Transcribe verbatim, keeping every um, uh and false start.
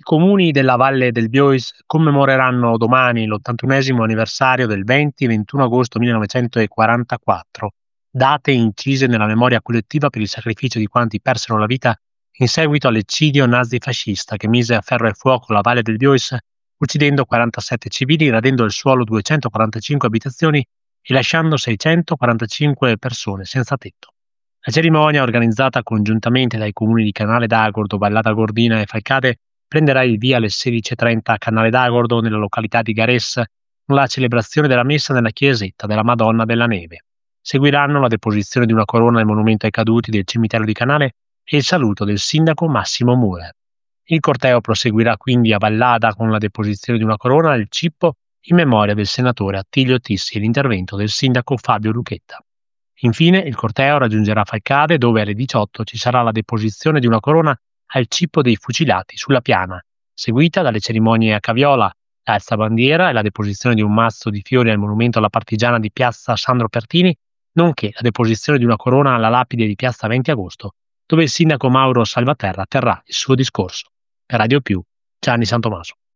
I comuni della Valle del Biois commemoreranno domani l'ottantunesimo anniversario del venti e ventuno agosto millenovecentoquarantaquattro, date incise nella memoria collettiva per il sacrificio di quanti persero la vita in seguito all'eccidio nazifascista che mise a ferro e fuoco la Valle del Biois, uccidendo quarantasette civili, radendo al suolo duecentoquarantacinque abitazioni e lasciando seicentoquarantacinque persone senza tetto. La cerimonia, organizzata congiuntamente dai comuni di Canale d'Agordo, Vallata Gordina e Falcade, prenderà il via alle sedici e trenta a Canale d'Agordo, nella località di Gares, con la celebrazione della messa nella chiesetta della Madonna della Neve. Seguiranno la deposizione di una corona al monumento ai caduti del cimitero di Canale e il saluto del sindaco Massimo Murer. Il corteo proseguirà quindi a Vallada con la deposizione di una corona al Cippo in memoria del senatore Attilio Tissi e l'intervento del sindaco Fabio Luchetta. Infine il corteo raggiungerà Falcade, dove alle diciotto ci sarà la deposizione di una corona al Cippo dei Fucilati sulla Piana, seguita dalle cerimonie a Caviola, l'alzabandiera e la deposizione di un mazzo di fiori al monumento alla partigiana di piazza Sandro Pertini, nonché la deposizione di una corona alla lapide di piazza venti agosto, dove il sindaco Mauro Salvaterra terrà il suo discorso. Per Radio Più, Gianni Santomaso.